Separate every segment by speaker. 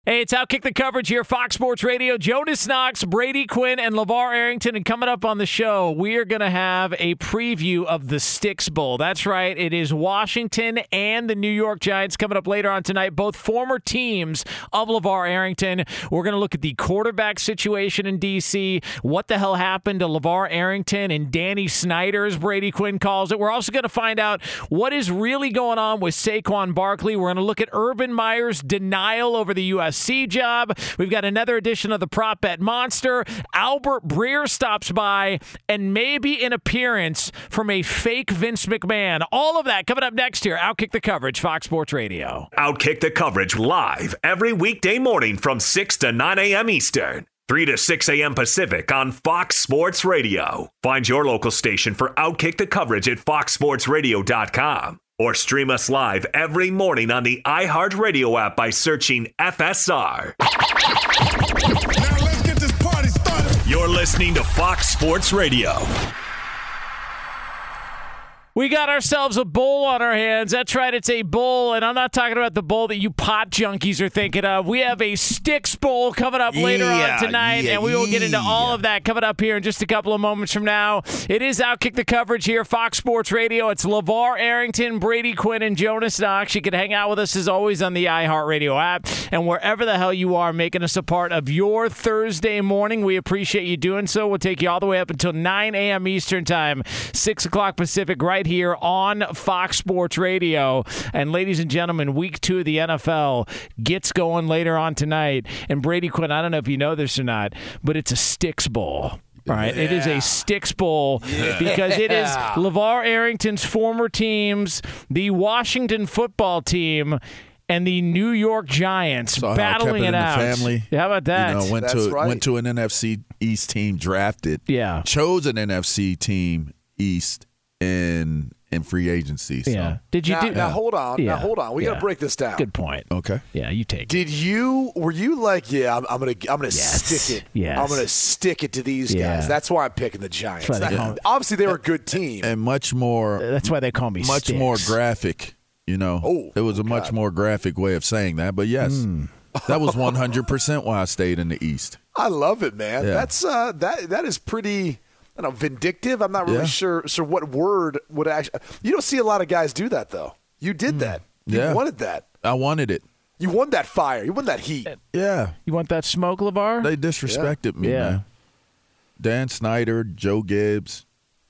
Speaker 1: Hey, it's Outkick the Coverage here, Fox Sports Radio. Jonas Knox, Brady Quinn, and LeVar Arrington. And coming up on the show, we are going to have a preview of the Sticks Bowl. That's right. It is Washington and the New York Giants coming up later on tonight, both former teams of LeVar Arrington. We're going to look at the quarterback situation in D.C., what the hell happened to LeVar Arrington and Danny Snyder, as Brady Quinn calls it. We're also going to find out what is really going on with Saquon Barkley. We're going to look at Urban Meyer's denial over the USC job. We've got another edition of the Prop Bet Monster. Albert Breer stops by, and maybe an appearance from a fake Vince McMahon. All of that coming up next here. Outkick the Coverage, Fox Sports Radio.
Speaker 2: Outkick the Coverage live every weekday morning from 6 to 9 a.m. Eastern, 3 to 6 a.m. Pacific on Fox Sports Radio. Find your local station for Outkick the Coverage at foxsportsradio.com. Or stream us live every morning on the iHeartRadio app by searching FSR.
Speaker 3: Now let's get this party started.
Speaker 2: You're listening to Fox Sports Radio.
Speaker 1: We got ourselves a bowl on our hands. That's right, it's a bowl, and I'm not talking about the bowl that you pot junkies are thinking of. We have a Sticks Bowl coming up later on tonight, and we will get into all of that coming up here in just a couple of moments from now. It is Outkick the Coverage here, Fox Sports Radio. It's LeVar Arrington, Brady Quinn, and Jonas Knox. You can hang out with us as always on the iHeartRadio app, and wherever the hell you are, making us a part of your Thursday morning. We appreciate you doing so. We'll take you all the way up until 9 a.m. Eastern Time, 6 o'clock Pacific, right here on Fox Sports Radio. And ladies and gentlemen, week 2 of the NFL gets going later on tonight. And Brady Quinn, I don't know if you know this or not, but it's a Sticks Bowl. All right, It is a Sticks Bowl because it is LeVar Arrington's former teams, the Washington football team, and the New York Giants battling it out.
Speaker 4: Family,
Speaker 1: how about that?
Speaker 4: You know, went to an NFC East team, drafted, chose an NFC team East in free agency. So.
Speaker 1: Yeah. Did you
Speaker 5: now hold on. Yeah. Now hold on. We got to break this down.
Speaker 1: Good point.
Speaker 4: Okay.
Speaker 1: Yeah, you take
Speaker 5: it. Were you like, I'm gonna stick it.
Speaker 1: Yes.
Speaker 5: I'm gonna stick it to these guys. That's why I'm picking the Giants. Obviously they were a good team.
Speaker 4: And much more.
Speaker 1: That's why they call me
Speaker 4: much
Speaker 1: Sticks.
Speaker 4: more graphic, you know. It was a much more graphic way of saying that, but yes. That was 100% why I stayed in the East.
Speaker 5: I love it, man. Yeah. That's that is pretty vindictive. I'm not really sure what word would actually. You don't see a lot of guys do that though. You did that. You wanted that.
Speaker 4: I wanted it.
Speaker 5: You won that fire. You won that heat.
Speaker 4: Yeah.
Speaker 1: You want that smoke, LeVar?
Speaker 4: They disrespected me, man. Dan Snyder, Joe Gibbs,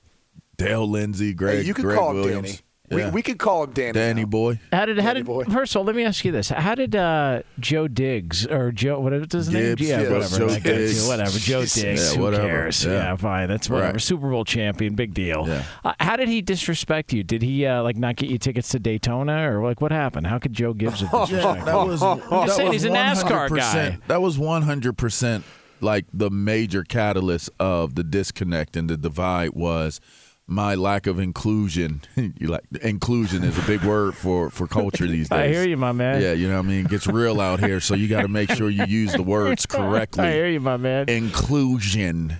Speaker 4: Dale Lindsey, Greg
Speaker 5: call
Speaker 4: Williams.
Speaker 5: Him Danny. We could call him Danny.
Speaker 4: Danny boy.
Speaker 1: How did first of all, let me ask you this: how did Joe Diggs or Joe whatever's his name?
Speaker 4: Yeah, whatever.
Speaker 1: Joe Diggs. Whatever. Joe Diggs. Who cares? Yeah, fine. That's whatever. Right. Super Bowl champion, big deal. Yeah. How did he disrespect you? Did he not get you tickets to Daytona or what happened? How could Joe Gibbs have disrespected you? He's a NASCAR guy.
Speaker 4: That was 100% like the major catalyst of the disconnect and the divide was my lack of inclusion. Inclusion is a big word for culture these days.
Speaker 1: I hear you, my man.
Speaker 4: Yeah, you know what I mean? It gets real out here, so you got to make sure you use the words correctly.
Speaker 1: I hear you, my man.
Speaker 4: Inclusion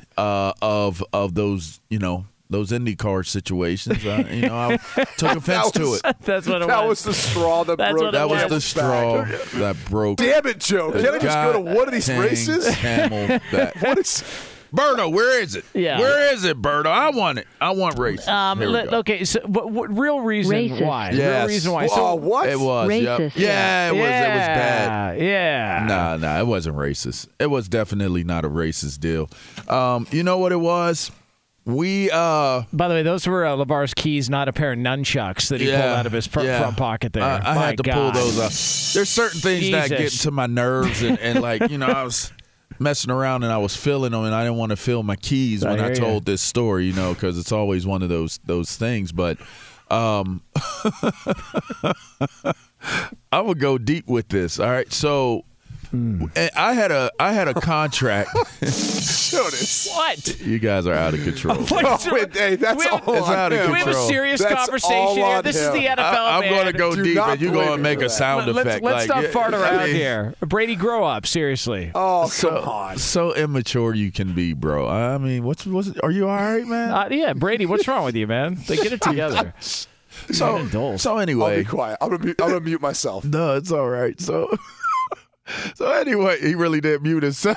Speaker 4: of those, those IndyCar situations. I took offense to it.
Speaker 1: That's what it was.
Speaker 5: That was the straw that broke.
Speaker 4: That was the straw that broke.
Speaker 5: Damn it, Joe. Can't I just go to one of these races?
Speaker 4: Camel back.
Speaker 5: What is...
Speaker 4: Berto, where is it?
Speaker 1: Yeah.
Speaker 4: Where is it, Berto? I want it. I want race.
Speaker 1: Okay, so what real reason
Speaker 6: Racist.
Speaker 1: why?
Speaker 4: Yes.
Speaker 1: Real reason why.
Speaker 5: So what?
Speaker 4: It was.
Speaker 6: Racist.
Speaker 4: Yep. Yeah, it was bad.
Speaker 1: Yeah.
Speaker 4: Nah, it wasn't racist. It was definitely not a racist deal. You know what it was? We
Speaker 1: By the way, those were LeVar's keys, not a pair of nunchucks that he pulled out of his front pocket there.
Speaker 4: I had to pull those up. There's certain things that get into my nerves and I was messing around and I was feeling them and I didn't want to feel my keys when I told this story, because it's always one of those things. But I would go deep with this. All right, so I had a contract.
Speaker 1: What?
Speaker 4: You guys are out of control.
Speaker 5: Hey, that's all
Speaker 4: it's out of control.
Speaker 1: We have a serious conversation here. This is the NFL,
Speaker 4: I'm going to go deep, and you're going to make a
Speaker 5: that.
Speaker 4: sound effect.
Speaker 1: Let's stop farting around here. Brady, grow up. Seriously.
Speaker 5: Oh, come on.
Speaker 4: So immature you can be, bro. I mean, are you all right, man?
Speaker 1: Yeah, Brady, what's wrong with you, man? Get it together.
Speaker 4: So anyway.
Speaker 5: I'll be quiet. I'm gonna mute myself.
Speaker 4: No, it's all right. So So anyway, he really did mute himself.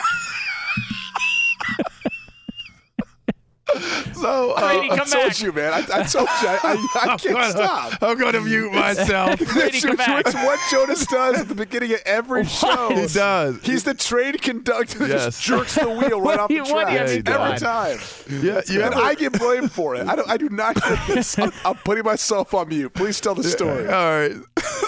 Speaker 4: So
Speaker 1: I
Speaker 5: told you, man. I told you. I can't stop.
Speaker 4: I'm going to mute myself.
Speaker 5: It's what Jonas does at the beginning of every show.
Speaker 4: He does.
Speaker 5: He's the train conductor that just jerks the wheel right off the track every time.
Speaker 4: Yeah,
Speaker 5: and I get blamed for it. I do not get this. I'm putting myself on mute. Please tell the story.
Speaker 4: All right.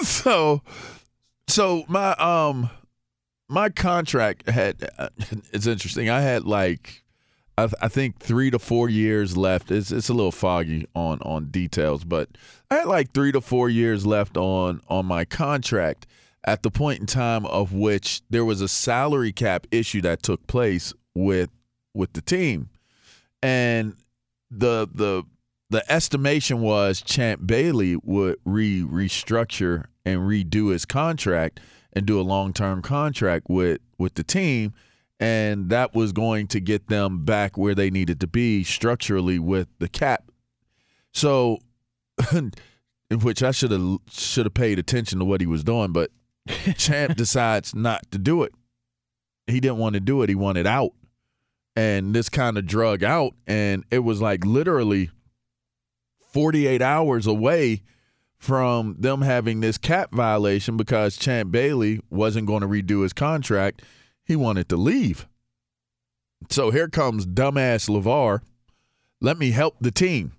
Speaker 4: So my contract had it's interesting. I had like I think 3 to 4 years left. It's a little foggy on details, but I had like 3 to 4 years left on my contract at the point in time of which there was a salary cap issue that took place with the team. And the estimation was Champ Bailey would restructure and redo his contract and do a long-term contract with the team. And that was going to get them back where they needed to be structurally with the cap. So, in which I should have paid attention to what he was doing, but Champ decides not to do it. He didn't want to do it. He wanted out. And this kind of drug out, and it was like literally 48 hours away from them having this cap violation because Champ Bailey wasn't going to redo his contract. He wanted to leave. So here comes dumbass LeVar. Let me help the team.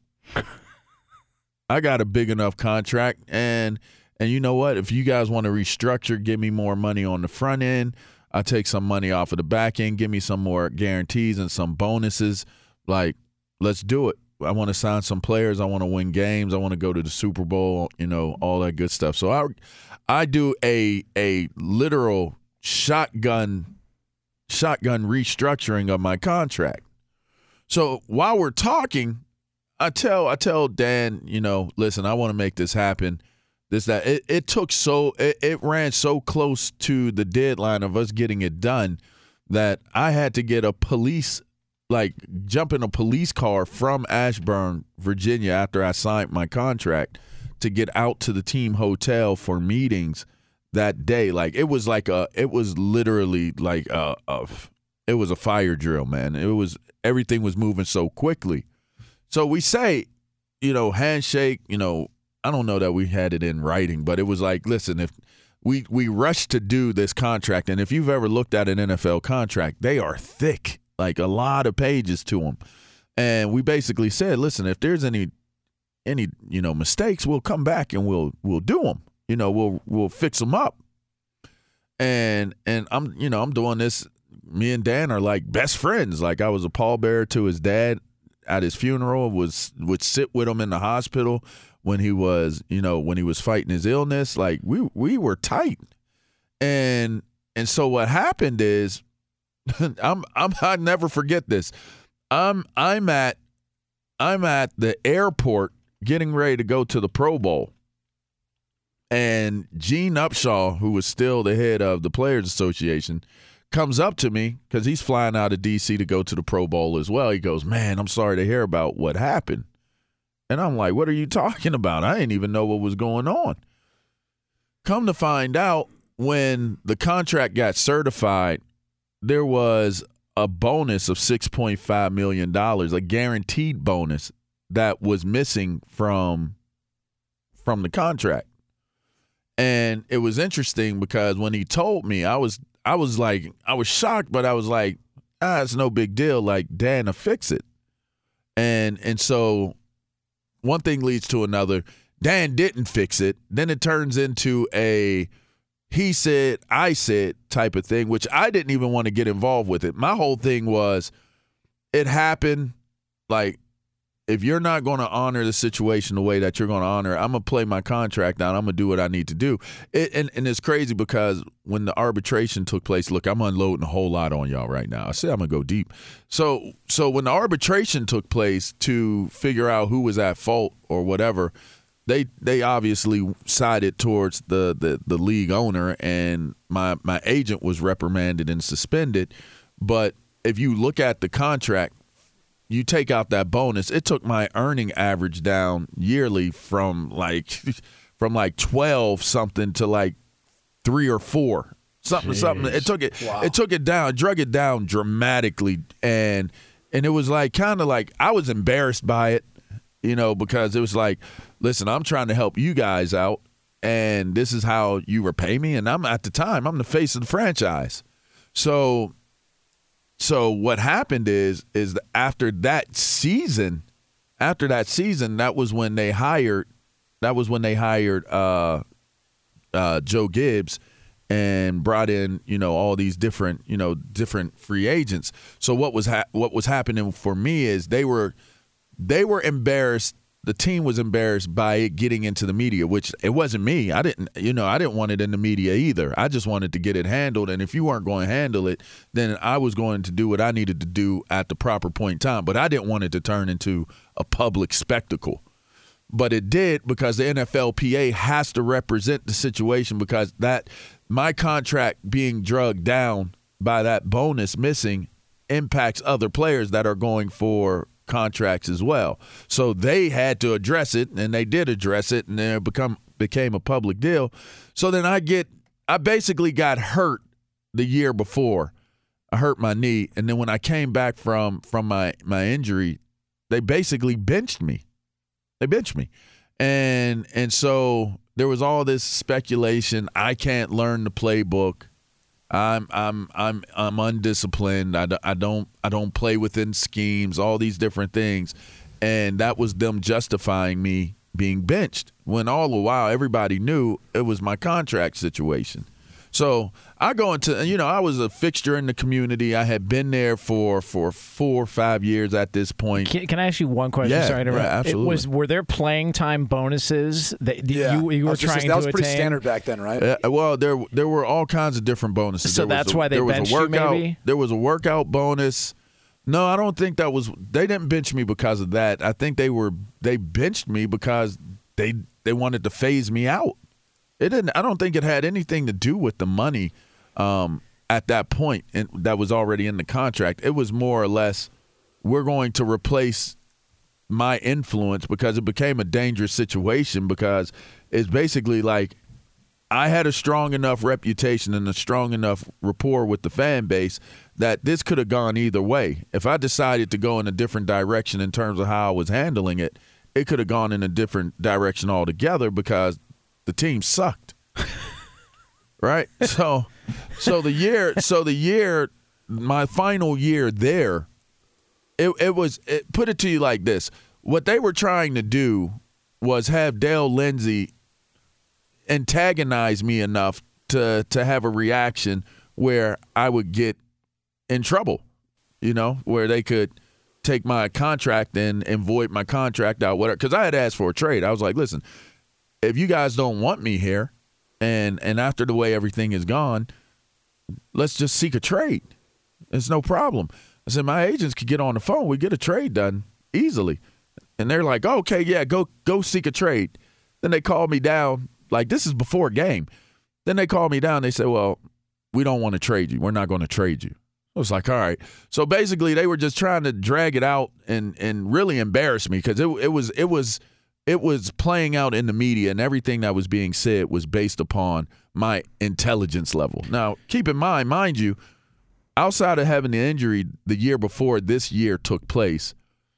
Speaker 4: I got a big enough contract, and you know what? If you guys want to restructure, give me more money on the front end. I'll take some money off of the back end. Give me some more guarantees and some bonuses. Like, let's do it. I want to sign some players. I want to win games. I want to go to the Super Bowl, all that good stuff. So I do a literal shotgun restructuring of my contract. So while we're talking, I tell Dan, listen, I want to make this happen. It ran so close to the deadline of us getting it done that I had to get jump in a police car from Ashburn, Virginia after I signed my contract to get out to the team hotel for meetings that day. Like it was literally like it was a fire drill, man. Everything was moving so quickly. So we say, handshake, I don't know that we had it in writing, but it was like, listen, if we rushed to do this contract, and if you've ever looked at an NFL contract, they are thick, like a lot of pages to them. And we basically said, listen, if there's any mistakes, we'll come back and we'll do them. We'll fix them up. And I'm doing this. Me and Dan are like best friends. Like I was a pallbearer to his dad at his funeral, would sit with him in the hospital when he was fighting his illness. Like we were tight. And so what happened is I'll never forget this. I'm at the airport getting ready to go to the Pro Bowl. And Gene Upshaw, who was still the head of the Players Association, comes up to me because he's flying out of D.C. to go to the Pro Bowl as well. He goes, man, I'm sorry to hear about what happened. And I'm like, what are you talking about? I didn't even know what was going on. Come to find out, when the contract got certified, there was a bonus of $6.5 million, a guaranteed bonus that was missing from the contract. And it was interesting because when he told me, I was shocked, but I was like, it's no big deal. Like, Dan will fix it. And so one thing leads to another. Dan didn't fix it. Then it turns into a he said, I said type of thing, which I didn't even want to get involved with it. My whole thing was, it happened. Like, if you're not going to honor the situation the way that you're going to honor it, I'm going to play my contract out. I'm going to do what I need to do. And it's crazy because when the arbitration took place, look, I'm unloading a whole lot on y'all right now. I said I'm going to go deep. So when the arbitration took place to figure out who was at fault or whatever, they obviously sided towards the league owner, and my agent was reprimanded and suspended. But if you look at the contract, you take out that bonus, it took my earning average down yearly from like 12 something to like 3 or 4. Something. It took it down, drug it down dramatically, and it was like kind of like I was embarrassed by it, because it was like, listen, I'm trying to help you guys out, and this is how you repay me, and I'm the face of the franchise. So what happened is after that season, that was when they hired Joe Gibbs and brought in, all these different free agents. So what was happening for me is they were embarrassed. The team was embarrassed by it getting into the media, which it wasn't me. I didn't want it in the media either. I just wanted to get it handled. And if you weren't going to handle it, then I was going to do what I needed to do at the proper point in time. But I didn't want it to turn into a public spectacle. But it did, because the NFLPA has to represent the situation, because that my contract being drugged down by that bonus missing impacts other players that are going for contracts as well. So they had to address it, and they did address it, and then it became a public deal. So then I basically got hurt the year before. I hurt my knee, and then when I came back from my injury, they basically benched me. They benched me. And so there was all this speculation. I can't learn the playbook. I'm undisciplined. I don't play within schemes, all these different things. And that was them justifying me being benched, when all the while everybody knew it was my contract situation. So I go into, I was a fixture in the community. I had been there for 4 or 5 years at this point.
Speaker 1: Can I ask you one question?
Speaker 4: Yeah,
Speaker 1: Sorry to interrupt.
Speaker 4: Yeah, absolutely.
Speaker 1: Were there playing time bonuses that you were trying to attain?
Speaker 5: That was pretty standard back then, right?
Speaker 4: Well, there were all kinds of different bonuses.
Speaker 1: So that's why they benched you, maybe?
Speaker 4: There was a workout bonus. No, I don't think that was – they didn't bench me because of that. I think they benched me because they wanted to phase me out. It didn't. I don't think it had anything to do with the money at that point, and that was already in the contract. It was more or less, we're going to replace my influence, because it became a dangerous situation, because it's basically like I had a strong enough reputation and a strong enough rapport with the fan base that this could have gone either way. If I decided to go in a different direction in terms of how I was handling it, it could have gone in a different direction altogether, because the team sucked, right? So the year, my final year there, it put it to you like this: what they were trying to do was have Dale Lindsey antagonize me enough to have a reaction where I would get in trouble, where they could take my contract and void my contract out, whatever. Because I had asked for a trade. I was like, listen, if you guys don't want me here, and after the way everything is gone, let's just seek a trade. It's no problem. I said, my agents could get on the phone. We get a trade done easily. And they're like, oh, okay, yeah, go seek a trade. Then they called me down. Like, this is before a game. Then they called me down. They said, well, we don't want to trade you. We're not going to trade you. I was like, all right. So basically they were just trying to drag it out and really embarrass me, because it was playing out in the media, and everything that was being said was based upon my intelligence level. Now, keep in mind you, outside of having the injury the year before this year took place,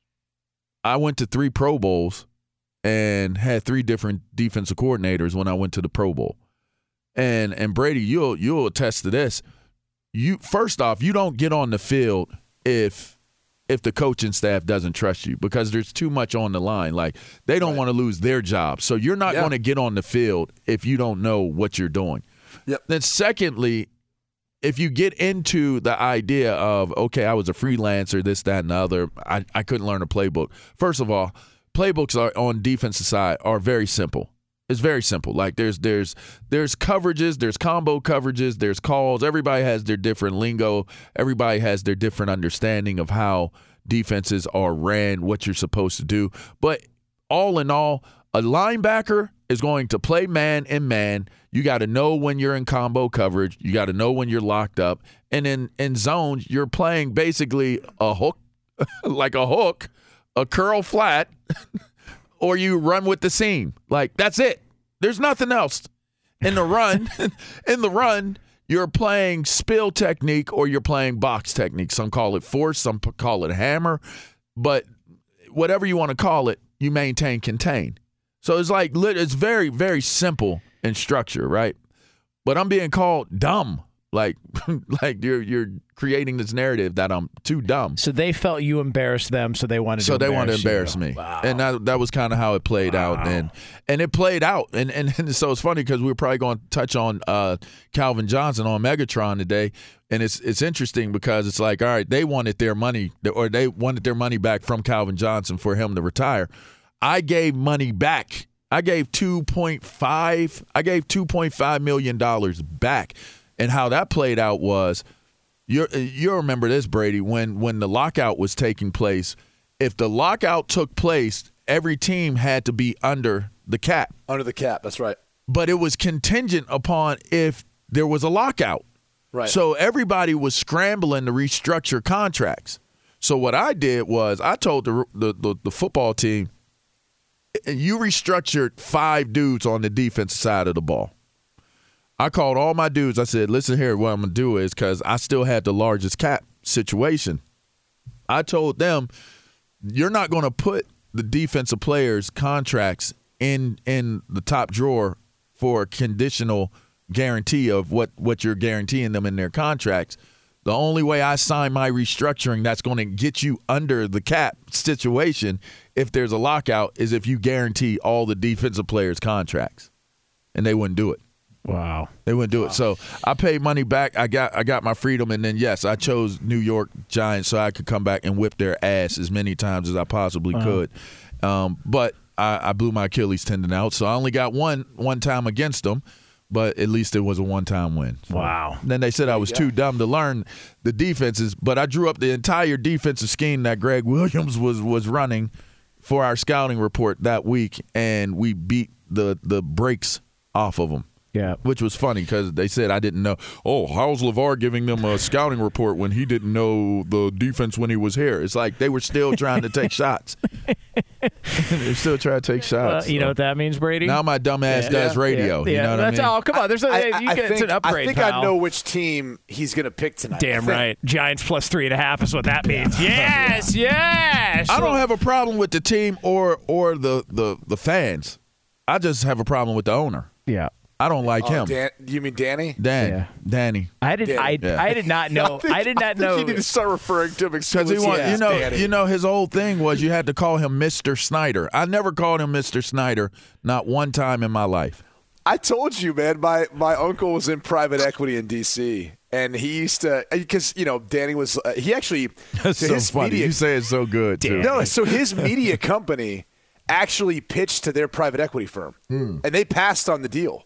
Speaker 4: I went to 3 Pro Bowls and had 3 different defensive coordinators when I went to the Pro Bowl. And Brady, you'll attest to this. First off, you don't get on the field if the coaching staff doesn't trust you, because there's too much on the line. Like, they don't want to lose their job. So you're not going to get on the field if you don't know what you're doing. Yep. Then secondly, if you get into the idea of, okay, I was a freelancer, this, that, and the other, I couldn't learn a playbook. First of all, playbooks on defensive side are very simple. It's very simple. Like, there's coverages, there's combo coverages, there's calls. Everybody has their different lingo. Everybody has their different understanding of how defenses are ran, what you're supposed to do. But all in all, a linebacker is going to play man and man. You got to know when you're in combo coverage. You got to know when you're locked up. And in zones, you're playing basically a hook, like a hook, a curl flat, or you run with the seam. Like, that's it. There's nothing else. In the run, you're playing spill technique or you're playing box technique. Some call it force, some call it hammer. But whatever you want to call it, you maintain contain. So it's like it's very, very simple in structure, right? But I'm being called dumb. Like you're creating this narrative that I'm too dumb.
Speaker 1: So they felt you embarrassed them, so they wanted to
Speaker 4: embarrass me.
Speaker 1: Wow.
Speaker 4: And that was kind of how it played out. And it played out. And so it's funny because we were probably going to touch on Calvin Johnson on Megatron today. And it's interesting because it's like, all right, they wanted their money back from Calvin Johnson for him to retire. I gave money back. I gave $2.5 million back. And how that played out was, you remember this, Brady, when the lockout was taking place. If the lockout took place, every team had to be under the cap.
Speaker 5: Under the cap, that's right.
Speaker 4: But it was contingent upon if there was a lockout.
Speaker 5: Right.
Speaker 4: So everybody was scrambling to restructure contracts. So what I did was I told the football team, you restructured 5 dudes on the defensive side of the ball. I called all my dudes. I said, listen here, what I'm going to do is, because I still had the largest cap situation, I told them, you're not going to put the defensive players' contracts in the top drawer for a conditional guarantee of what you're guaranteeing them in their contracts. The only way I sign my restructuring that's going to get you under the cap situation if there's a lockout is if you guarantee all the defensive players' contracts. And they wouldn't do it.
Speaker 1: Wow.
Speaker 4: They wouldn't do it. So I paid money back. I got my freedom, and then, yes, I chose New York Giants so I could come back and whip their ass as many times as I possibly could. But I blew my Achilles tendon out, so I only got one time against them, but at least it was a one-time win. So
Speaker 1: wow.
Speaker 4: Then they said I was too dumb to learn the defenses, but I drew up the entire defensive scheme that Greg Williams was running for our scouting report that week, and we beat the brakes off of them.
Speaker 1: Yeah,
Speaker 4: which was funny because they said I didn't know. Oh, how's LeVar giving them a scouting report when he didn't know the defense when he was here? It's like they were still trying to take shots. They're still trying to take shots.
Speaker 1: You know what that means, Brady?
Speaker 4: Now my dumb ass does radio.
Speaker 1: Yeah.
Speaker 4: You know what I mean?
Speaker 1: Oh, come on. There's it's an upgrade.
Speaker 5: I think
Speaker 1: pal.
Speaker 5: I know which team he's going to pick tonight.
Speaker 1: Damn right. Giants plus 3.5 is what that means. Yes, yes.
Speaker 4: I don't have a problem with the team or the fans. I just have a problem with the owner.
Speaker 1: Yeah.
Speaker 4: I don't like him.
Speaker 5: You mean Danny?
Speaker 4: Danny.
Speaker 1: I did not know. I did not know.
Speaker 5: You need to start referring to him
Speaker 4: exclusively. You know, his whole thing was you had to call him Mr. Snyder. I never called him Mr. Snyder, not one time in my life.
Speaker 5: I told you, man. My uncle was in private equity in D.C. And he used to, because, Danny was, he actually.
Speaker 4: That's so funny. You say it so good, too.
Speaker 5: No, so his media company actually pitched to their private equity firm. And they passed on the deal.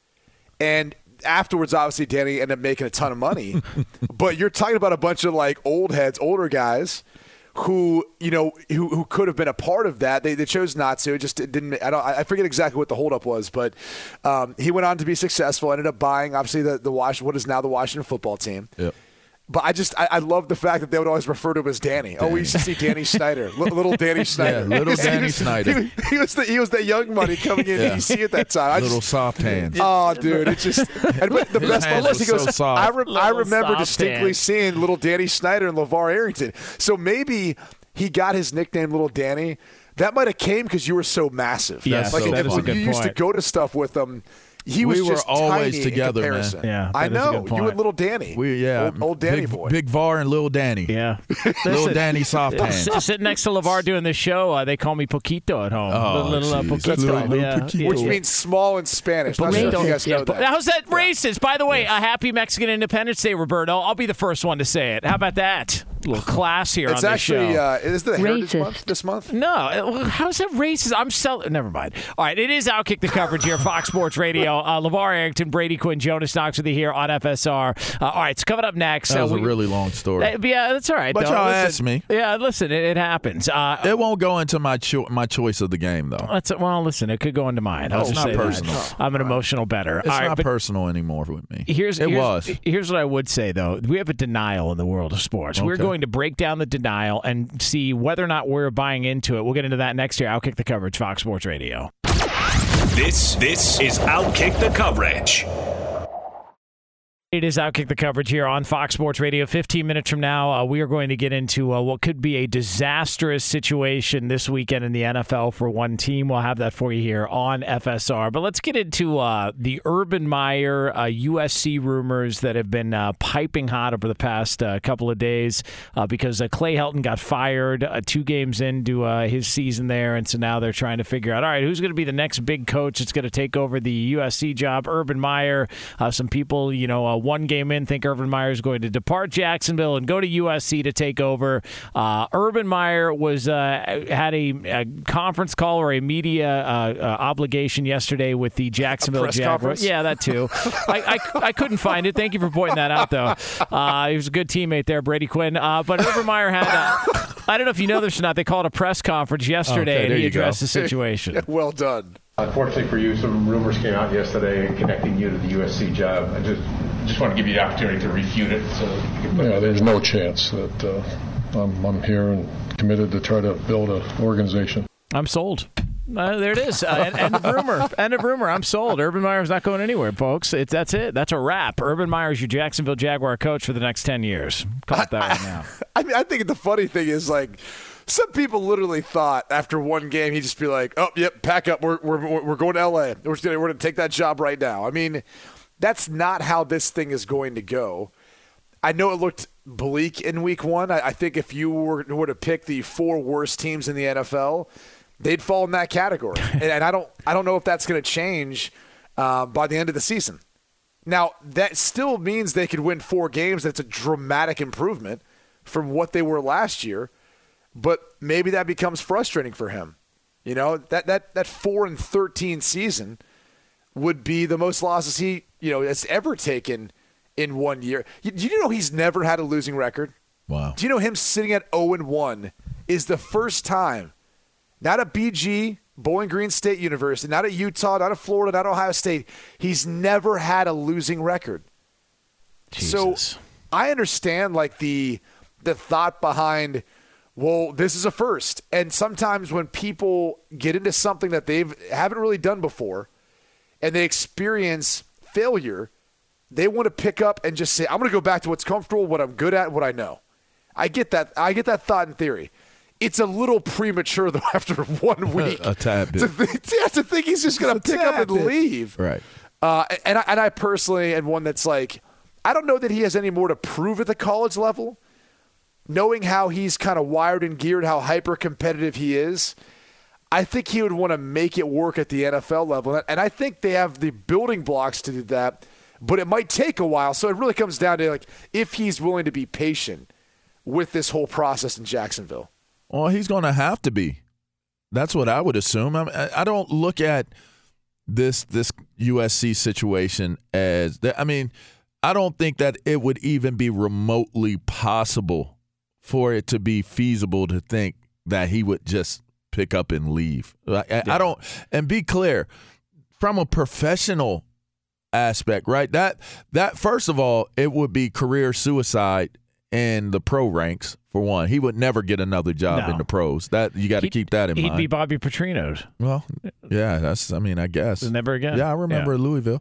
Speaker 5: And afterwards, obviously, Danny ended up making a ton of money. But you're talking about a bunch of like old heads, older guys who could have been a part of that. They chose not to. It just didn't. I forget exactly what the holdup was, but he went on to be successful. Ended up buying obviously what is now the Washington football team.
Speaker 4: Yep.
Speaker 5: But I love the fact that they would always refer to him as Danny. Oh, we used to see Danny Snyder, little Danny Snyder.
Speaker 4: Yeah, little Danny Snyder.
Speaker 5: He was the young money coming in DC at that time.
Speaker 4: Little soft hands.
Speaker 5: Oh, dude, it just. But the best part was he goes.
Speaker 4: So soft.
Speaker 5: I remember distinctly seeing little Danny Snyder and LeVar Arrington. So maybe he got his nickname, Little Danny. That might have came because you were so massive.
Speaker 1: Yes,
Speaker 5: like
Speaker 1: that is a good point.
Speaker 5: You used to go to stuff with them. We
Speaker 4: were always
Speaker 5: tiny
Speaker 4: together,
Speaker 5: in
Speaker 4: man.
Speaker 1: Yeah,
Speaker 5: I know. You and Little Danny. Old Danny boy.
Speaker 4: Big VAR and Little Danny.
Speaker 1: Yeah.
Speaker 4: Little Danny soft hands.
Speaker 1: Sitting next to LeVar doing this show, they call me Poquito at home.
Speaker 4: Oh,
Speaker 1: little Poquito.
Speaker 4: Little Poquito.
Speaker 5: Which means small in Spanish. Not sure if you guys know that.
Speaker 1: How's that racist? By the way, a happy Mexican Independence Day, Roberto. I'll be the first one to say it. How about that? A little class here on the show.
Speaker 5: It's actually, is the Heritage Month this month?
Speaker 1: No. How's that racist? Never mind. All right, it is Outkick the Coverage here, Fox Sports Radio. LeVar Arrington, Brady Quinn, Jonas Knox with you here on FSR. All right, so coming up next.
Speaker 4: That was a really long story.
Speaker 1: Yeah, that's all right.
Speaker 4: But y'all asked me.
Speaker 1: Yeah, listen, it happens.
Speaker 4: It won't go into my choice of the game, though.
Speaker 1: Well, listen, it could go into mine.
Speaker 4: It's not personal.
Speaker 1: I'm an emotional bettor.
Speaker 4: It's not personal anymore with me. Here's
Speaker 1: what I would say, though. We have a denial in the world of sports. Okay. We're going to break down the denial and see whether or not we're buying into it. We'll get into that next year. Outkick the Coverage, Fox Sports Radio.
Speaker 2: This is Outkick the Coverage.
Speaker 1: It is Outkick the Coverage here on Fox Sports Radio. 15 minutes from now, we are going to get into what could be a disastrous situation this weekend in the NFL for one team. We'll have that for you here on FSR. But let's get into the Urban Meyer USC rumors that have been piping hot over the past couple of days because Clay Helton got fired 2 games into his season there. And so now they're trying to figure out, all right, who's going to be the next big coach that's going to take over the USC job? Urban Meyer. Some people, one game in, think Urban Meyer is going to depart Jacksonville and go to USC to take over. Urban Meyer had a conference call or a media obligation yesterday with the Jacksonville Jaguars. Yeah, that too. I couldn't find it. Thank you for pointing that out, though. He was a good teammate there, Brady Quinn. But Urban Meyer had, I don't know if you know this or not, they called a press conference yesterday and he addressed the situation.
Speaker 5: Well done.
Speaker 6: Unfortunately for you, some rumors came out yesterday connecting you to the USC job. I just want to give you the opportunity to refute it.
Speaker 7: There's no chance that I'm here and committed to try to build an organization.
Speaker 1: I'm sold. There it is. End of rumor. End of rumor. I'm sold. Urban Meyer's not going anywhere, folks. That's it. That's a wrap. Urban Meyer's your Jacksonville Jaguar coach for the next 10 years. Call it that right now.
Speaker 5: I think the funny thing is, some people literally thought after one game he'd just be like, "Oh, yep, pack up. We're going to LA. We're going to take that job right now." I mean, that's not how this thing is going to go. I know it looked bleak in week 1. I think if you were to pick the 4 worst teams in the NFL, they'd fall in that category. And I don't know if that's going to change by the end of the season. Now, that still means they could win 4 games. That's a dramatic improvement from what they were last year. But maybe that becomes frustrating for him. That 4-13 season would be the most losses he has ever taken in 1 year. Do you know he's never had a losing record?
Speaker 4: Wow.
Speaker 5: Do you know him sitting at 0-1 is the first time, not at BG, Bowling Green State University, not at Utah, not at Florida, not Ohio State, he's never had a losing record.
Speaker 1: Jesus.
Speaker 5: So I understand the thought behind, well, this is a first. And sometimes when people get into something that they haven't really done before and they experience failure, they want to pick up and just say, I'm going to go back to what's comfortable, what I'm good at, what I know. I get that. I get that thought in theory. It's a little premature, though, after 1 week.
Speaker 4: A tad bit.
Speaker 5: To think he's just going to pick up and leave.
Speaker 4: Right.
Speaker 5: And I personally am one that's I don't know that he has any more to prove at the college level. Knowing how he's kind of wired and geared, how hyper-competitive he is, I think he would want to make it work at the NFL level. And I think they have the building blocks to do that, but it might take a while. So it really comes down to if he's willing to be patient with this whole process in Jacksonville.
Speaker 4: Well, he's going to have to be. That's what I would assume. I don't look at this USC situation as – I don't think that it would even be remotely possible for it to be feasible to think that he would just pick up and leave. I don't – and be clear, from a professional aspect, right, that first of all, it would be career suicide in the pro ranks, for one. He would never get another job in the pros. That you got to keep that in mind.
Speaker 1: He'd be Bobby Petrino's.
Speaker 4: Well, yeah, I guess.
Speaker 1: Never again.
Speaker 4: Yeah, I remember Louisville.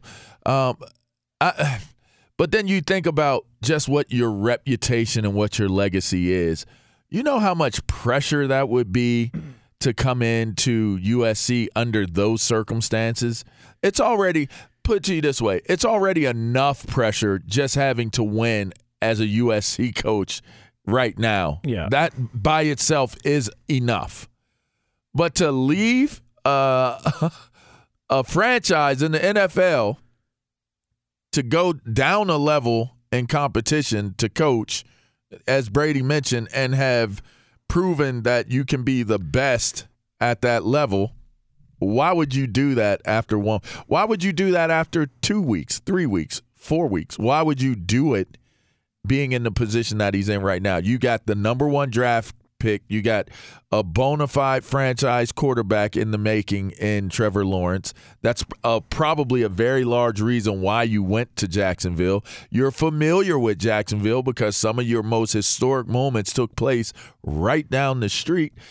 Speaker 4: But then you think about just what your reputation and what your legacy is. You know how much pressure that would be to come into USC under those circumstances? It's already, put to you this way, it's already enough pressure just having to win as a USC coach right now.
Speaker 1: Yeah. That
Speaker 4: by itself is enough. But to leave a franchise in the NFL to go down a level in competition to coach, as Brady mentioned, and have proven that you can be the best at that level, why would you do that after one? Why would you do that after 2 weeks, 3 weeks, 4 weeks? Why would you do it being in the position that he's in right now? You got the number 1 draft pick. You got a bona fide franchise quarterback in the making in Trevor Lawrence. That's probably a very large reason why you went to Jacksonville. You're familiar with Jacksonville because some of your most historic moments took place right down the street.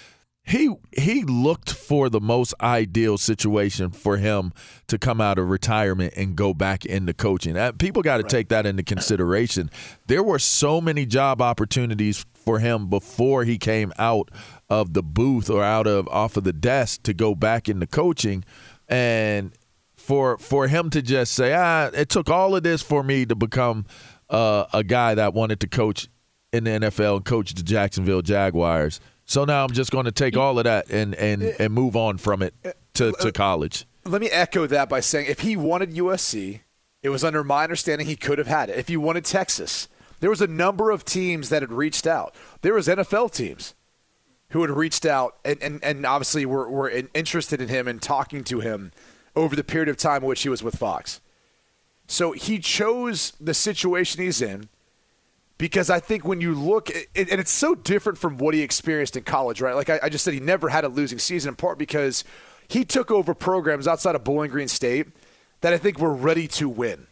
Speaker 4: he looked for the most ideal situation for him to come out of retirement and go back into coaching. People got to take that into consideration. There were so many job opportunities for him before he came out of the booth or off of the desk to go back into coaching, and for him to just say, it took all of this for me to become a guy that wanted to coach in the NFL and coach the Jacksonville Jaguars. So now I'm just going to take all of that and move on from it to college.
Speaker 5: Let me echo that by saying if he wanted USC, it was under my understanding he could have had it. If he wanted Texas, there was a number of teams that had reached out. There was NFL teams who had reached out and obviously were interested in him and talking to him over the period of time in which he was with Fox. So he chose the situation he's in. Because I think when you look, and it's so different from what he experienced in college, right? Like I just said, he never had a losing season, in part because he took over programs outside of Bowling Green State that I think were ready to win.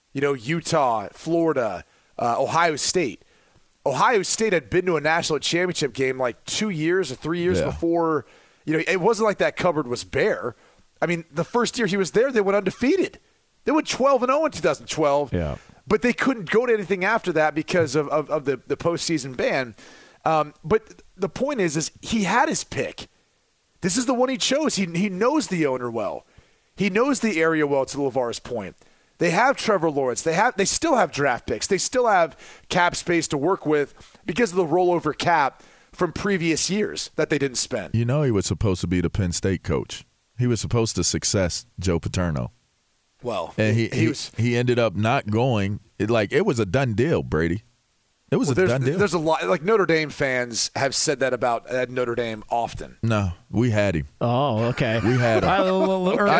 Speaker 5: Utah, Florida, Ohio State. Ohio State had been to a national championship game like 2 years or 3 years before. It wasn't like that cupboard was bare. I mean, the first year he was there, they went undefeated. They went 12-0 in 2012. Yeah. But they couldn't go to anything after that because of the postseason ban. But the point is he had his pick. This is the one he chose. He knows the owner well. He knows the area well, to LeVar's point. They have Trevor Lawrence. They still have draft picks. They still have cap space to work with because of the rollover cap from previous years that they didn't spend.
Speaker 4: He was supposed to be the Penn State coach. He was supposed to success Joe Paterno.
Speaker 5: Well,
Speaker 4: and he ended up not going. It was a done deal, Brady. It was a done deal.
Speaker 5: There's a lot. Like Notre Dame fans have said that about Notre Dame often.
Speaker 4: No, we had him.
Speaker 1: Oh, okay.
Speaker 4: We had him. I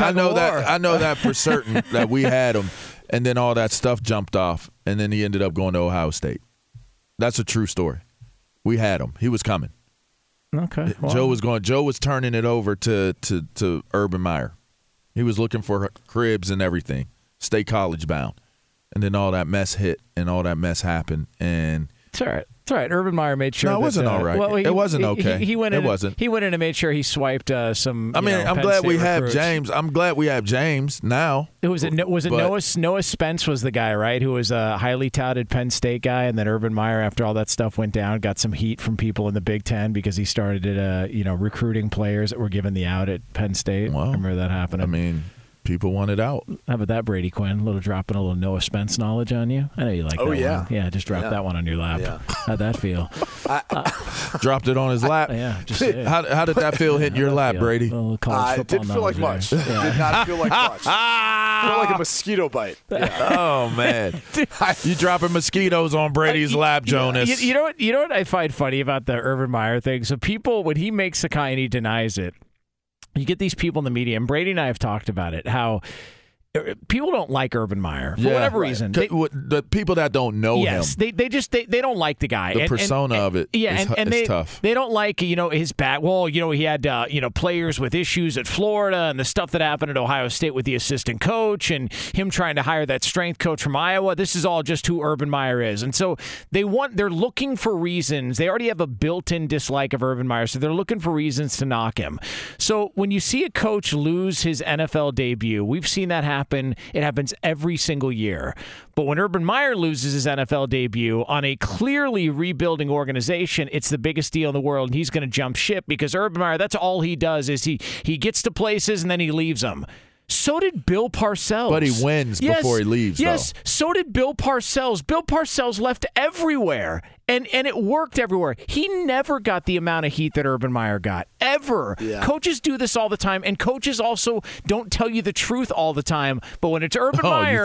Speaker 4: know that for certain that we had him, and then all that stuff jumped off, and then he ended up going to Ohio State. That's a true story. We had him. He was coming.
Speaker 1: Okay. Well.
Speaker 4: Joe was turning it over to Urban Meyer. He was looking for cribs and everything, stay college bound. And then all that mess hit and all that mess happened. And
Speaker 1: it's all right. It's all right. Urban Meyer made sure.
Speaker 4: No, it wasn't all right. Well, it wasn't okay.
Speaker 1: He went in.
Speaker 4: It wasn't.
Speaker 1: He went in and made sure he swiped some.
Speaker 4: I'm glad we have James. I'm glad we have James now.
Speaker 1: Was it Noah Spence was the guy, right? Who was a highly touted Penn State guy, and then Urban Meyer, after all that stuff went down, got some heat from people in the Big Ten because he started recruiting players that were given the out at Penn State.
Speaker 4: Well,
Speaker 1: I remember that happening.
Speaker 4: I mean, people wanted out.
Speaker 1: How about that, Brady Quinn? Dropping a little Noah Spence knowledge on you. I know you like that one. Yeah, just drop that one on your lap. Yeah. How'd that feel?
Speaker 4: Dropped it on his lap.
Speaker 1: Yeah.
Speaker 4: How did that feel hitting your lap, Brady?
Speaker 5: It didn't feel like much. It did not feel like much. It felt like a mosquito bite. Yeah.
Speaker 4: Oh, man. You dropping mosquitoes on Brady's lap, Jonas.
Speaker 1: You know what I find funny about the Urban Meyer thing? So people, when he makes a kind, he denies it. You get these people in the media, and Brady and I have talked about it, how people don't like Urban Meyer for whatever reason.
Speaker 4: The people that don't know him.
Speaker 1: They don't like the guy.
Speaker 4: The persona of it is tough.
Speaker 1: They don't like, his back. Well, he had, players with issues at Florida and the stuff that happened at Ohio State with the assistant coach and him trying to hire that strength coach from Iowa. This is all just who Urban Meyer is. And so they're looking for reasons. They already have a built-in dislike of Urban Meyer, so they're looking for reasons to knock him. So when you see a coach lose his NFL debut, we've seen that happen. It happens every single year. But when Urban Meyer loses his NFL debut on a clearly rebuilding organization, it's the biggest deal in the world, and he's going to jump ship because Urban Meyer, that's all he does is he gets to places and then he leaves them. So did Bill Parcells.
Speaker 4: But he wins before he leaves,
Speaker 1: Yes, so did Bill Parcells. Bill Parcells left everywhere, and it worked everywhere. He never got the amount of heat that Urban Meyer got, ever. Yeah. Coaches do this all the time, and coaches also don't tell you the truth all the time. But when it's Urban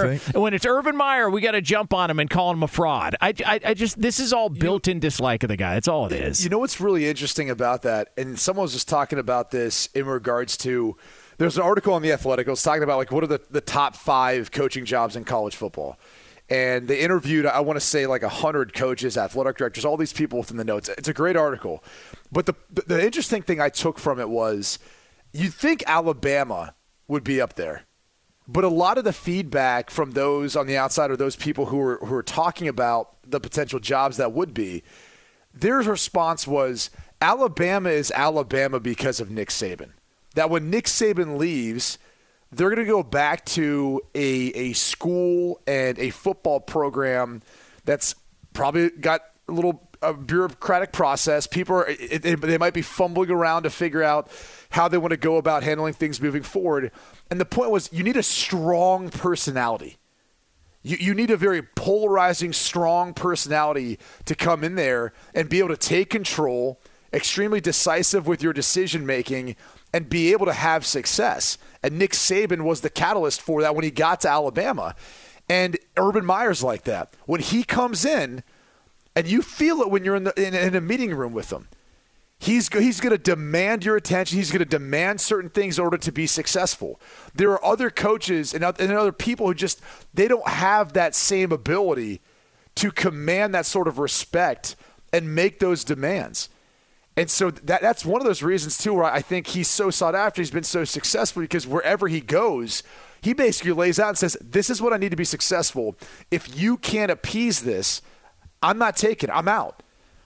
Speaker 1: Meyer, we got to jump on him and call him a fraud. I just this is all built-in dislike of the guy. That's all it is.
Speaker 5: You know what's really interesting about that, and someone was just talking about this in regards to – there's an article on The Athletic. It was talking about what are the top 5 coaching jobs in college football. And they interviewed, I want to say, 100 coaches, athletic directors, all these people within the notes. It's a great article. But the interesting thing I took from it was you'd think Alabama would be up there. But a lot of the feedback from those on the outside or those people who are talking about the potential jobs that would be, their response was Alabama is Alabama because of Nick Saban. That when Nick Saban leaves, they're going to go back to a school and a football program that's probably got a little bureaucratic process. People they might be fumbling around to figure out how they want to go about handling things moving forward. And the point was, you need a strong personality. You need a very polarizing, strong personality to come in there and be able to take control, extremely decisive with your decision-making, and be able to have success. And Nick Saban was the catalyst for that when he got to Alabama. And Urban Meyer's like that. When he comes in, and you feel it when you're in a meeting room with him, he's going to demand your attention. He's going to demand certain things in order to be successful. There are other coaches and other people who just they don't have that same ability to command that sort of respect and make those demands. And so that's one of those reasons, too, where I think he's so sought after. He's been so successful because wherever he goes, he basically lays out and says, this is what I need to be successful. If you can't appease this, I'm not taking it. I'm out.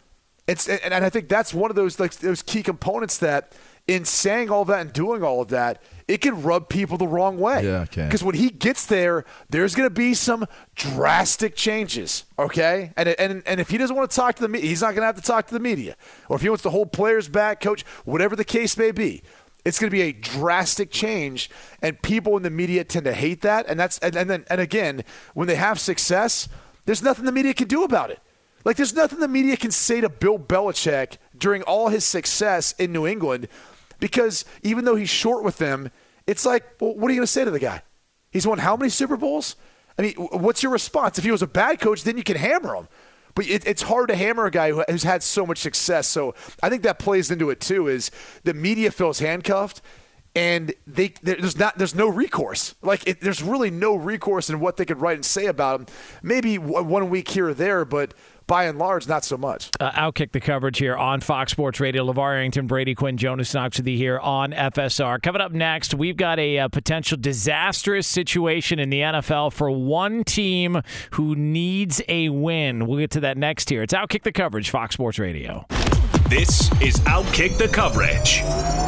Speaker 5: And I think that's one of those key components that in saying all that and doing all of that, it can rub people the wrong way.
Speaker 4: Yeah, okay.
Speaker 5: Because when he gets there, there's going to be some drastic changes, okay? And if he doesn't want to talk to the media, he's not going to have to talk to the media. Or if he wants to hold players back, coach, whatever the case may be, it's going to be a drastic change. And people in the media tend to hate that. And again, when they have success, there's nothing the media can do about it. Like, there's nothing the media can say to Bill Belichick during all his success in New England, because even though he's short with them, it's like, well, what are you going to say to the guy? He's won how many Super Bowls? I mean, what's your response? If he was a bad coach, then you can hammer him. But it's hard to hammer a guy who's had so much success. So I think that plays into it, too, is the media feels handcuffed, and there's no recourse. Like, there's really no recourse in what they could write and say about him. Maybe 1 week here or there, but by and large, not so much.
Speaker 1: Outkick the coverage here on Fox Sports Radio. LeVar Arrington, Brady Quinn, Jonas Knox with you here on FSR. Coming up next, we've got a potential disastrous situation in the NFL for one team who needs a win. We'll get to that next here. It's Outkick the coverage, Fox Sports Radio.
Speaker 2: This is Outkick the coverage.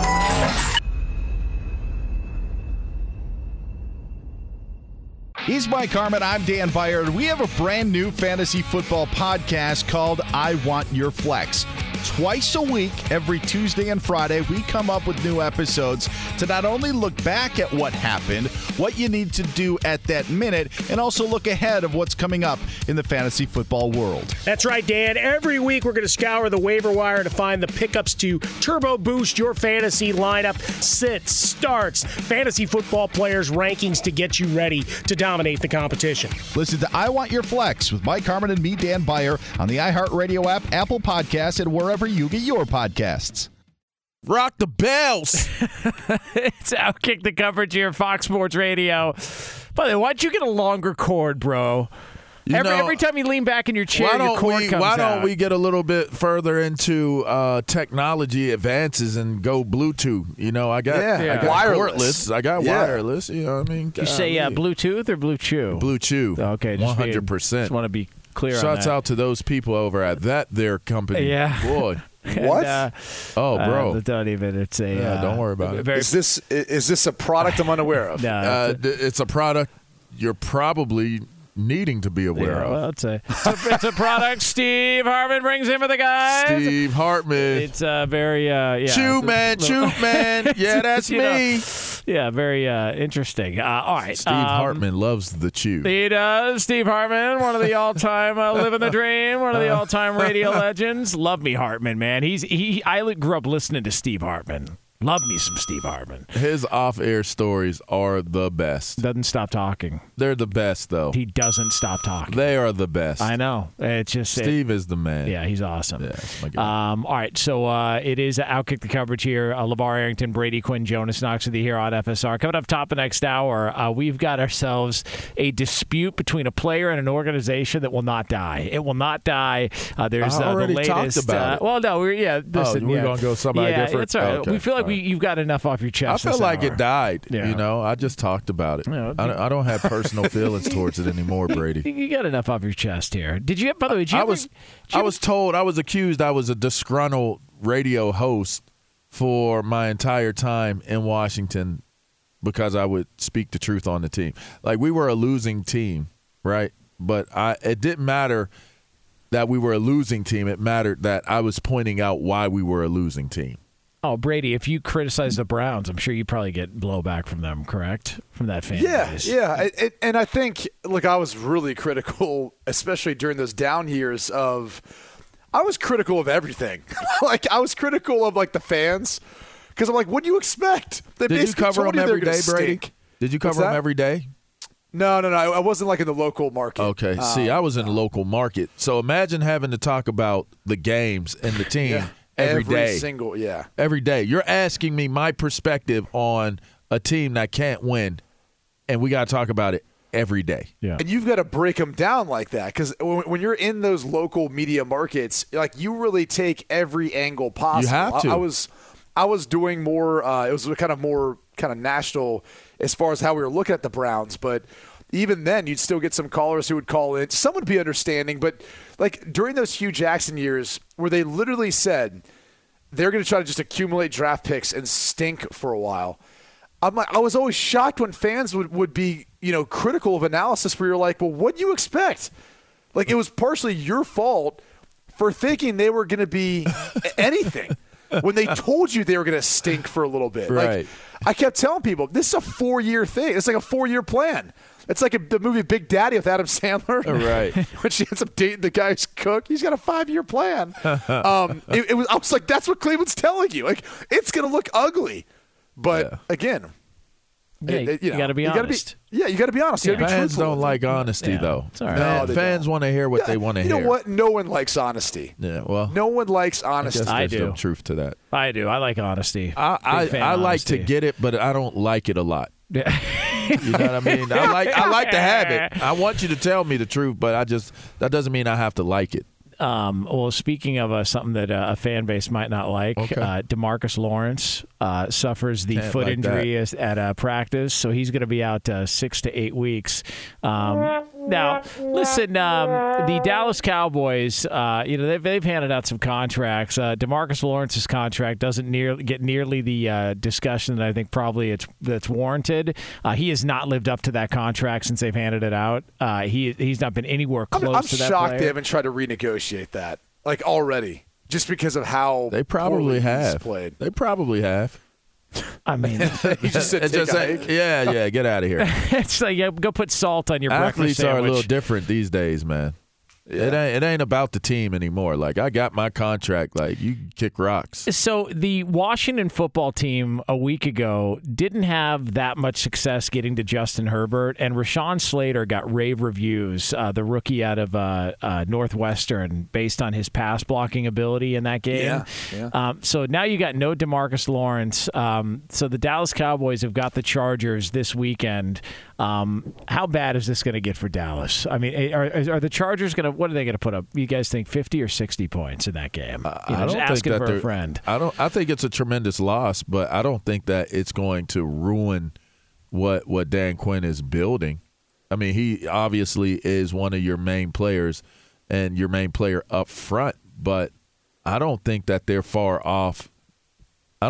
Speaker 8: He's Mike Harmon. I'm Dan Byer. We have a brand new fantasy football podcast called I Want Your Flex. Twice a week, every Tuesday and Friday, we come up with new episodes to not only look back at what happened, what you need to do at that minute, and also look ahead of what's coming up in the fantasy football world.
Speaker 9: That's right, Dan. Every week, we're going to scour the waiver wire to find the pickups to turbo boost your fantasy lineup, sits, starts, fantasy football players' rankings to get you ready to dominate the competition.
Speaker 8: Listen to I Want Your Flex with Mike Harmon and me, Dan Byer, on the iHeartRadio app, Apple Podcasts, and wherever you get your podcasts.
Speaker 4: Rock the bells.
Speaker 1: It's Outkick the coverage here, Fox Sports Radio. By the way, why'd you get a longer cord, bro? Every time you lean back in your chair, your cord comes out.
Speaker 4: Why don't we get a little bit further into technology advances and go Bluetooth? You know, I got wireless. I got wireless. You know what I mean?
Speaker 1: You say Bluetooth or Blue Chew?
Speaker 4: Blue Chew.
Speaker 1: Okay,
Speaker 4: 100%.
Speaker 1: Just want to be clear on that.
Speaker 4: Shouts out to those people over at their company.
Speaker 1: Yeah.
Speaker 4: Boy.
Speaker 5: What?
Speaker 4: Bro.
Speaker 1: Don't even. It's a.
Speaker 4: Don't worry about it.
Speaker 5: Is this a product I'm unaware of?
Speaker 1: No,
Speaker 4: it's a product you're probably needing to be aware of.
Speaker 1: Well, it's a product Steve Hartman brings in for the guys.
Speaker 4: Steve Hartman.
Speaker 1: It's very
Speaker 4: Chew man. Yeah, that's me.
Speaker 1: Very interesting. All right.
Speaker 4: Steve Hartman loves the chew.
Speaker 1: He does. Steve Hartman, one of the all-time living the dream, one of the all-time radio legends. Love me Hartman, man. I grew up listening to Steve Hartman. Love me some Steve Hartman.
Speaker 4: His off-air stories are the best.
Speaker 1: Doesn't stop talking.
Speaker 4: They're the best, though.
Speaker 1: He doesn't stop talking.
Speaker 4: They are the best.
Speaker 1: I know. It's just
Speaker 4: Steve is the man.
Speaker 1: Yeah, he's awesome.
Speaker 4: Yeah, that's my guy.
Speaker 1: All right, so it is Outkick the coverage here. LeVar Arrington, Brady Quinn, Jonas Knox with you here on FSR. Coming up top of next hour, we've got ourselves a dispute between a player and an organization that will not die. It will not die. There's
Speaker 4: I already
Speaker 1: the latest.
Speaker 4: Talked about it.
Speaker 1: Well, no, we're going
Speaker 4: to go somebody different?
Speaker 1: It's all right.
Speaker 4: Okay.
Speaker 1: We feel like you've got enough off your chest.
Speaker 4: I feel like it died.
Speaker 1: Yeah.
Speaker 4: You know, I just talked about it. I don't have personal feelings towards it anymore, Brady.
Speaker 1: You got enough off your chest here. Did you? By the way,
Speaker 4: I was told, I was accused I was a disgruntled radio host for my entire time in Washington because I would speak the truth on the team. Like, we were a losing team, right? But it didn't matter that we were a losing team. It mattered that I was pointing out why we were a losing team.
Speaker 1: Oh, Brady, if you criticize the Browns, I'm sure you probably get blowback from them, correct? From that fan base.
Speaker 5: Yeah. And I think, look, I was really critical, especially during those down years I was critical of everything. Like, I was critical of, like, the fans because I'm like, what do you expect?
Speaker 4: Did you cover them every day, Brady? Did you cover them every day?
Speaker 5: No. I wasn't, like, in the local market.
Speaker 4: Okay. See, I was in the local market. So imagine having to talk about the games and the team.
Speaker 5: Yeah.
Speaker 4: Every day. Every day. You're asking me my perspective on a team that can't win, and we got to talk about it every day.
Speaker 1: Yeah.
Speaker 5: And you've got to break them down like that because when you're in those local media markets, like, you really take every angle possible.
Speaker 4: You have to.
Speaker 5: I was doing more it was kind of national as far as how we were looking at the Browns, but even then, you'd still get some callers who would call in. Some would be understanding, but like during those Hugh Jackson years where they literally said they're going to try to just accumulate draft picks and stink for a while, I'm like, I was always shocked when fans would be, critical of analysis where you're like, well, what do you expect? Like, it was partially your fault for thinking they were going to be anything when they told you they were going to stink for a little bit.
Speaker 4: Right.
Speaker 5: Like, I kept telling people, this is a 4-year thing. It's like a 4-year plan. It's like the movie Big Daddy with Adam Sandler.
Speaker 4: Right.
Speaker 5: When she ends up dating the guy's cook, he's got a 5-year plan. I was like, that's what Cleveland's telling you. Like, it's going to look ugly. But, again,
Speaker 1: you got to be honest.
Speaker 5: You got to be honest. You gotta be
Speaker 4: fans
Speaker 5: truthful.
Speaker 4: don't like honesty, though.
Speaker 1: It's all right.
Speaker 4: Fans want to hear what they want to hear.
Speaker 5: You know what? No one likes honesty.
Speaker 4: Yeah, well,
Speaker 5: no one likes honesty.
Speaker 1: I do.
Speaker 4: Some truth to that.
Speaker 1: I do. I like honesty.
Speaker 4: I like to get it, but I don't like it a lot.
Speaker 1: Yeah.
Speaker 4: You know what I mean? I like to have it. I want you to tell me the truth, but that doesn't mean I have to like it.
Speaker 1: Well, speaking of something that a fan base might not like, DeMarcus Lawrence suffers the foot injury at practice, so he's going to be out 6 to 8 weeks. Now, listen, the Dallas Cowboys, they've handed out some contracts. DeMarcus Lawrence's contract doesn't get nearly the discussion that I think probably that's warranted. He has not lived up to that contract since they've handed it out. He's not been anywhere close to that.
Speaker 5: I'm shocked they haven't tried to renegotiate that, like, already, just because of how
Speaker 4: they probably have
Speaker 5: played.
Speaker 4: They probably have.
Speaker 1: I mean,
Speaker 5: you just said
Speaker 4: get out of here.
Speaker 1: It's like, go put salt on your breakfast sandwich.
Speaker 4: Athletes are a little different these days, man. Yeah. It ain't about the team anymore. Like, I got my contract. Like, you kick rocks.
Speaker 1: So the Washington football team a week ago didn't have that much success getting to Justin Herbert, and Rashawn Slater got rave reviews, the rookie out of Northwestern, based on his pass blocking ability in that game.
Speaker 5: Yeah.
Speaker 1: So now you got no DeMarcus Lawrence. So the Dallas Cowboys have got the Chargers this weekend. How bad is this going to get for Dallas? I mean, are the Chargers going to? What are they going to put up? You guys think 50 or 60 points in that game?
Speaker 4: I don't
Speaker 1: asking for a friend.
Speaker 4: I think it's a tremendous loss, but I don't think that it's going to ruin what Dan Quinn is building. I mean, he obviously is one of your main players and your main player up front, but I don't think that they're far off. So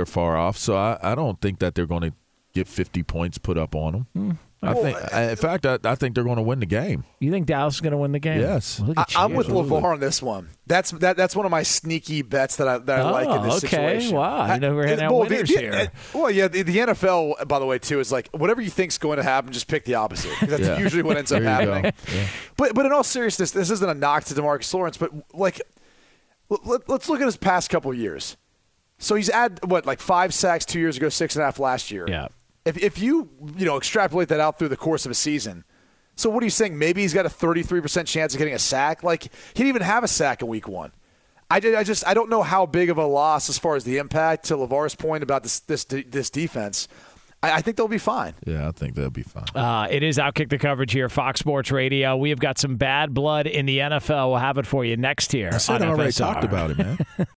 Speaker 4: I don't think that they're going to get 50 points put up on them. I think they're going to win the game.
Speaker 1: You think Dallas is going to win the game?
Speaker 4: Yes.
Speaker 1: Well,
Speaker 5: I'm with LeVar on this one. That's one of my sneaky bets that I like in this situation.
Speaker 1: Wow. I know we're handing out winners here.
Speaker 5: The NFL, by the way, too, is like whatever you think's going to happen, just pick the opposite. That's usually what ends up happening.
Speaker 4: Yeah.
Speaker 5: But in all seriousness, this isn't a knock to DeMarcus Lawrence, but like, let's look at his past couple of years. So he's had 5 sacks 2 years ago, 6.5 last year.
Speaker 1: Yeah.
Speaker 5: If you extrapolate that out through the course of a season, so what are you saying? Maybe he's got a 33% chance of getting a sack. Like, he didn't even have a sack in week 1. I don't know how big of a loss as far as the impact. To LeVar's point about this defense, I think they'll be fine.
Speaker 4: Yeah, I think they'll be fine.
Speaker 1: It is Outkick the Coverage here, Fox Sports Radio. We have got some bad blood in the NFL. We'll have it for you next year.
Speaker 4: I said I already talked about it, man.